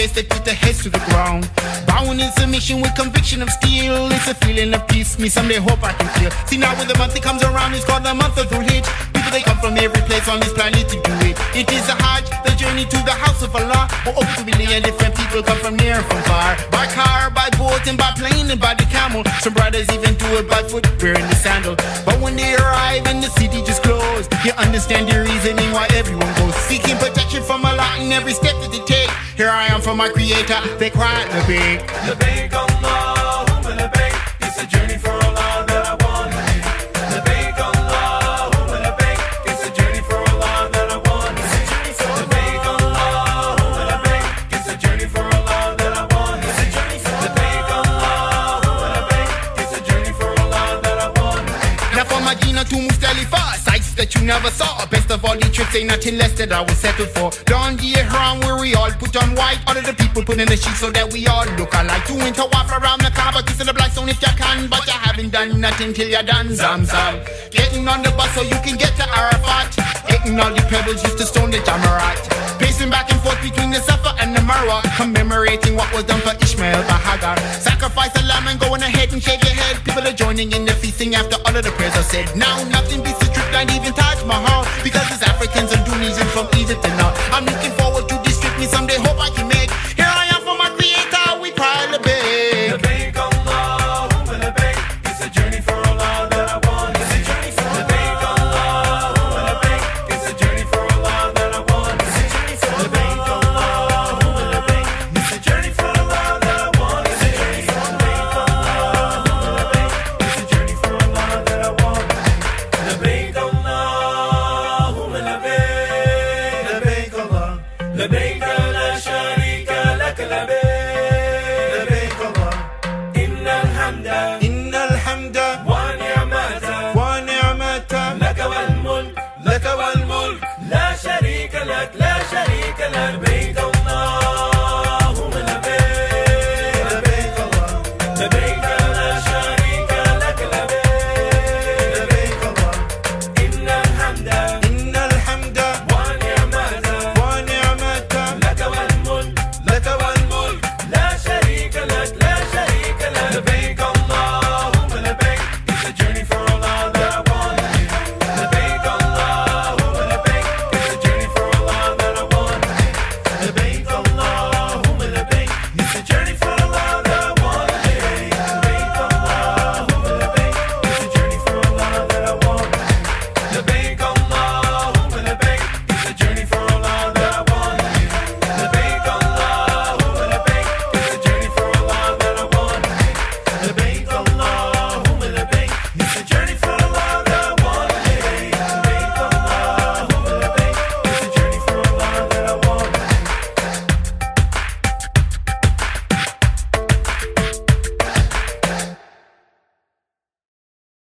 face, they put their heads to the ground. Bowing in submission with conviction of steel. It's a feeling of peace, me someday hope I can feel. See now when the month it comes around, it's called the month of Dhul Hijjah. People they come from every place on this planet to do it. It is a Hajj, the journey to the house of Allah. Where up to 1 million different people come from near and from far. By car, by boat, and by plane, and by the camel. Some brothers even do it by foot, wearing the sandal. But when they arrive and the city just closed, you understand the reasoning why everyone goes seeking protection from Allah in every step that they take. Here I am from my creator, they cry Labbaik. Labbaik Allahumma labbaik. It's a journey for Allah that I want to make. Labbaik Allahumma labbaik. It's a journey for Allah that I want to make. Labbaik Allahumma labbaik. It's a journey for Allah that I want to make. Labbaik Allahumma labbaik. It's a journey for Allah that I want to make. Now from Medina to Muzdalifah, sights that you never saw. Best of all the trips, ain't nothing less that I was settled for. Don the Ihram where we all put on white. All of the people put in the sheets so that we all look alike. Doing tawaf around the Kaaba, kissing the black stone if you can. But you haven't done nothing till you're done Zamzam. Getting on the bus so you can get to Arafat. Hitting all the pebbles used to stone the Jamarat. Pacing back and forth between the Safa and the Marwa. Commemorating what was done for Ishmael by Hagar. Sacrifice a lamb and go on ahead and shake your head. People are joining in the feasting after all of the prayers are said. Now nothing beats the trip, not even Taj Mahal. Because it's